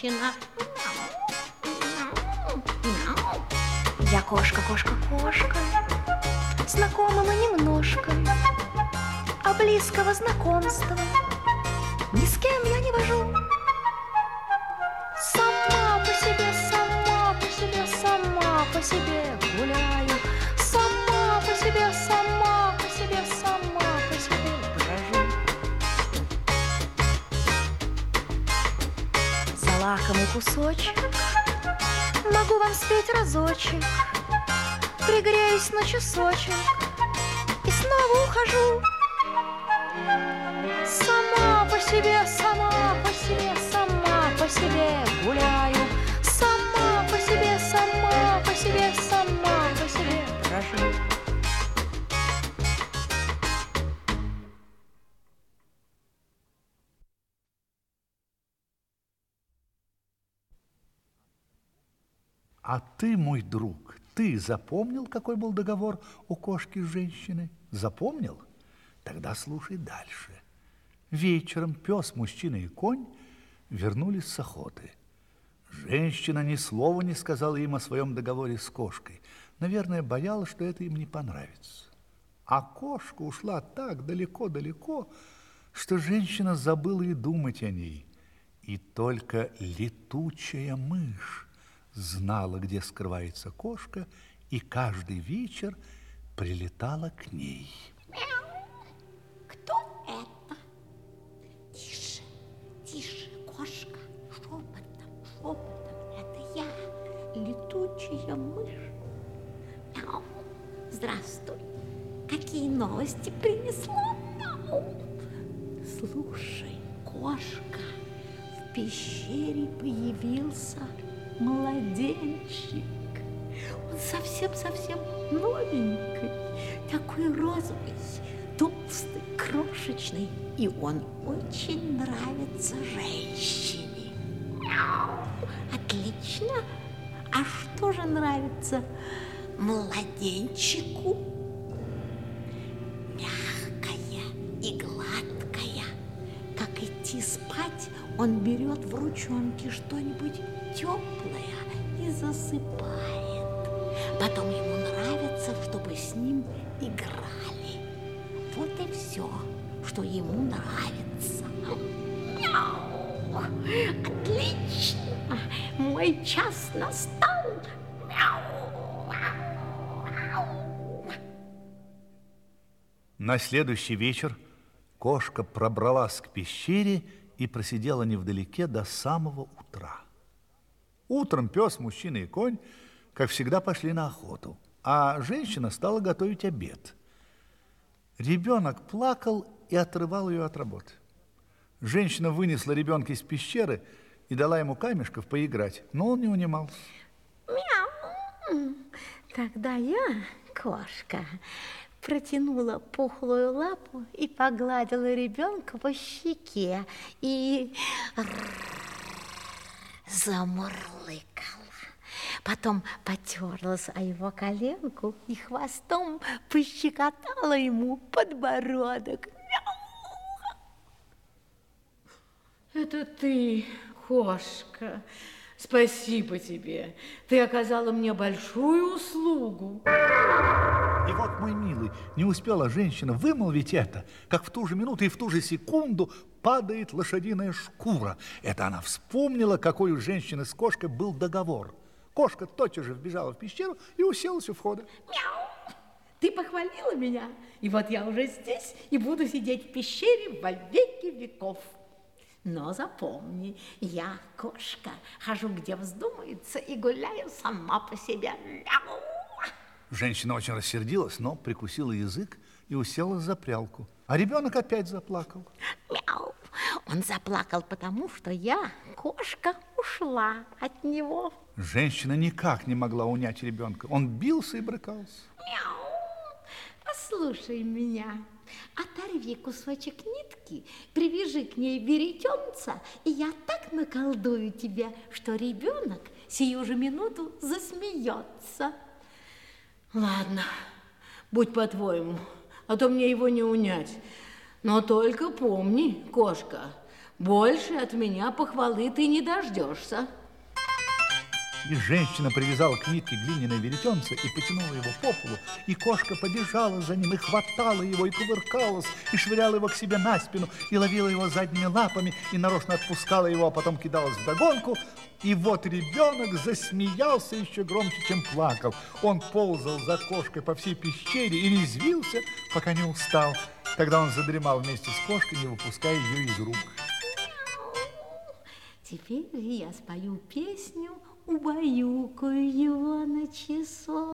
женщина. Я кошка, кошка, кошка. Знакомы мы немножко, а близкого знакомства ни с кем я не вожу. Сама по себе, сама по себе, сама по себе гуляю. Сама по себе, сама по себе, сама по себе брожу. За лакомый кусочек могу вам спеть разочек. Пригреюсь на часочек и снова ухожу. Сама по себе, сама по себе, сама по себе гуляю. Сама по себе, сама по себе, сама по себе брожу. А ты, мой друг, ты запомнил, какой был договор у кошки с женщиной? Запомнил? Тогда слушай дальше. Вечером пес, мужчина и конь вернулись с охоты. Женщина ни слова не сказала им о своем договоре с кошкой. Наверное, боялась, что это им не понравится. А кошка ушла так далеко-далеко, что женщина забыла и думать о ней. И только летучая мышь знала, где скрывается кошка, и каждый вечер прилетала к ней. Мяу. Кто это? Тише, тише, кошка. Шепотом, шепотом. Это я, летучая мышь. Мяу. Здравствуй. Какие новости принесла? Мяу. Слушай, кошка, в пещере появился младенчик. Он совсем-совсем новенький, такой розовый, толстый, крошечный, и он очень нравится женщине. Мяу. Отлично. А что же нравится младенчику? Мягкая и гладкая. Как идти спать, он берет в ручонки что-нибудь теплое и засыпает. Потом ему нравится, чтобы с ним играли. Вот и все, что ему нравится. Мяу! Отлично! Мой час настал! Мяу! На следующий вечер кошка пробралась к пещере и просидела невдалеке до самого утра. Утром пес, мужчина и конь, как всегда, пошли на охоту, а женщина стала готовить обед. Ребенок плакал и отрывал ее от работы. Женщина вынесла ребенка из пещеры и дала ему камешков поиграть, но он не унимался. Мяу! Тогда я, кошка, протянула пухлую лапу и погладила ребенка по щеке и замурлыкала. Потом потерлась о его коленку и хвостом пощекотала ему подбородок. Это ты, кошка. Спасибо тебе. Ты оказала мне большую услугу. И вот, мой милый, не успела женщина вымолвить это, как в ту же минуту и в ту же секунду падает лошадиная шкура. Это она вспомнила, какой у женщины с кошкой был договор. Кошка тотчас же вбежала в пещеру и уселась у входа. Мяу! Ты похвалила меня, и вот я уже здесь и буду сидеть в пещере во веки веков. Но запомни, я, кошка, хожу где вздумается и гуляю сама по себе. Мяу! Женщина очень рассердилась, но прикусила язык и уселась за прялку. А ребенок опять заплакал. Мяу! Он заплакал, потому что я, кошка, ушла от него. Женщина никак не могла унять ребенка. Он бился и брыкался. Мяу! Послушай меня. Оторви кусочек нитки, привяжи к ней веретенца, и я так наколдую тебя, что ребенок сию же минуту засмеется. Ладно, будь по-твоему, а то мне его не унять. Но только помни, кошка, больше от меня похвалы ты не дождешься. И женщина привязала к нитке глиняное веретенце и потянула его по полу, и кошка побежала за ним, и хватала его, и кувыркалась, и швыряла его к себе на спину, и ловила его задними лапами, и нарочно отпускала его, а потом кидалась вдогонку. И вот ребенок засмеялся еще громче, чем плакал. Он ползал за кошкой по всей пещере и резвился, пока не устал. Тогда он задремал вместе с кошкой, не выпуская ее из рук. Теперь я спою песню, убаюкаю его на часок.